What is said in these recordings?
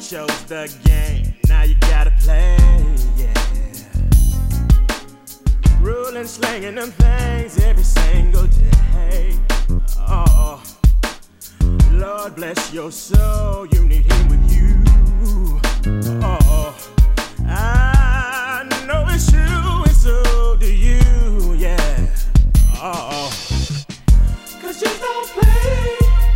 chose the game. Now you gotta play, yeah. Ruling, slanging them things every single day. Oh, Lord bless your soul, you need him with you. Oh, I know it's true and so do you, yeah. Oh, 'cause you don't play.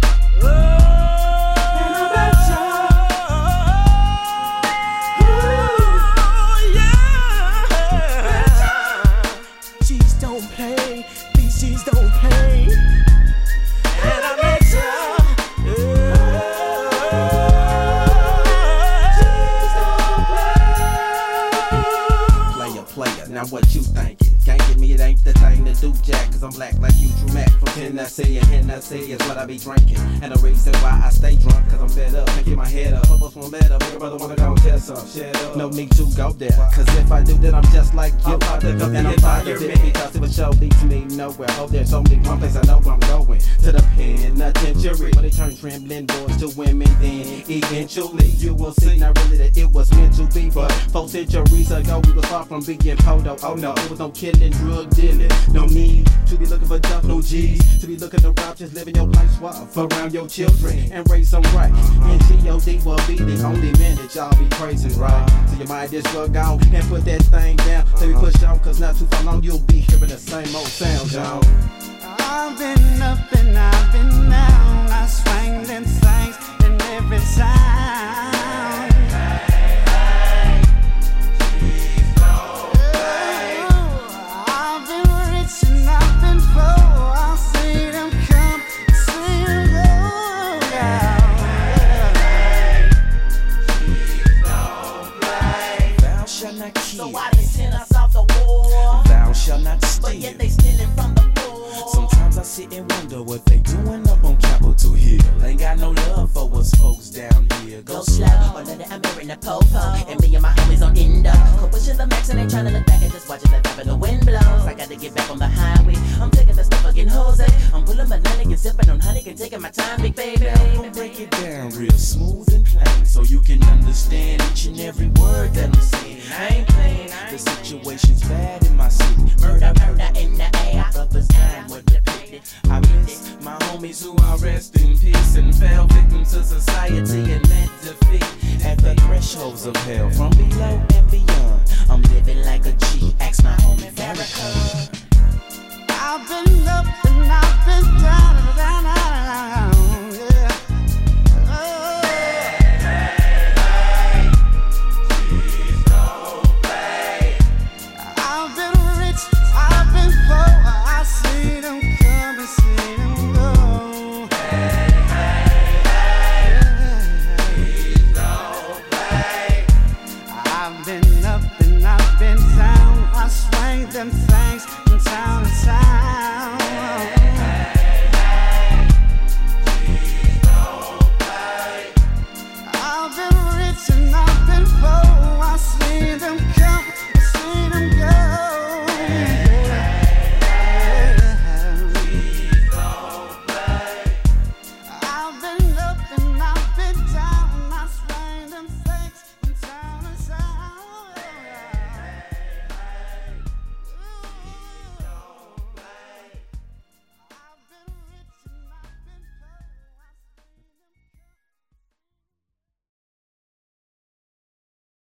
Now what you thinking? Can't give me, it ain't the thing to do, Jack. 'Cause I'm black like you, True Mac from Tennessee. And Hennessy is what I be drinking. And the reason why I stay drunk, 'cause I'm fed up. Can't get my head up. Almost one better. Make a brother wanna go test some shit up. No need to go there. 'Cause if I do, then I'm just like you. And I'm positive because it would show lead to me nowhere. Oh, there's only one place I know I'm going. To the penitentiary. When they turn trembling boys to women, then eventually you will see not really that it was meant to be. But 4 centuries ago, we was far from being Podo. Oh no, it was no killing, drug dealing. No need to be looking for junk, no G's. To be looking to rob, just living your life suave around your children and raise them right. And G.O.D. will be the only man that y'all be praising, right? So you might just go on and put that thing down. So we push on, 'cause not too far long you'll be hearing the same old sound, y'all. I've been up and I've been down. I swang them things in every sound. So why they send us off the war? Thou shalt not steal. But yet they stealing from the poor. Sometimes I sit and wonder what they doing up on Capitol Hill. Ain't got no love for us folks down here. Go slow, under the Amber in the popo. And me and my homies on Indo. Pushing the max and they trying to look back and just watching the tap and the wind blows. I gotta get back on the highway. I'm taking the stuff again, Jose. I'm pulling banana and sipping on honey and taking my time, big baby. Now I'm gonna break it down real smooth and plain, so you can understand each and every word that I'm saying. I ain't playing. The situation's bad in my city. Murder, murder in the air. Brothers dying with depicted. I miss my homies who are rest in peace and fell victim to society and met defeat at the thresholds of hell from below and beyond. I'm living like a G. Ask my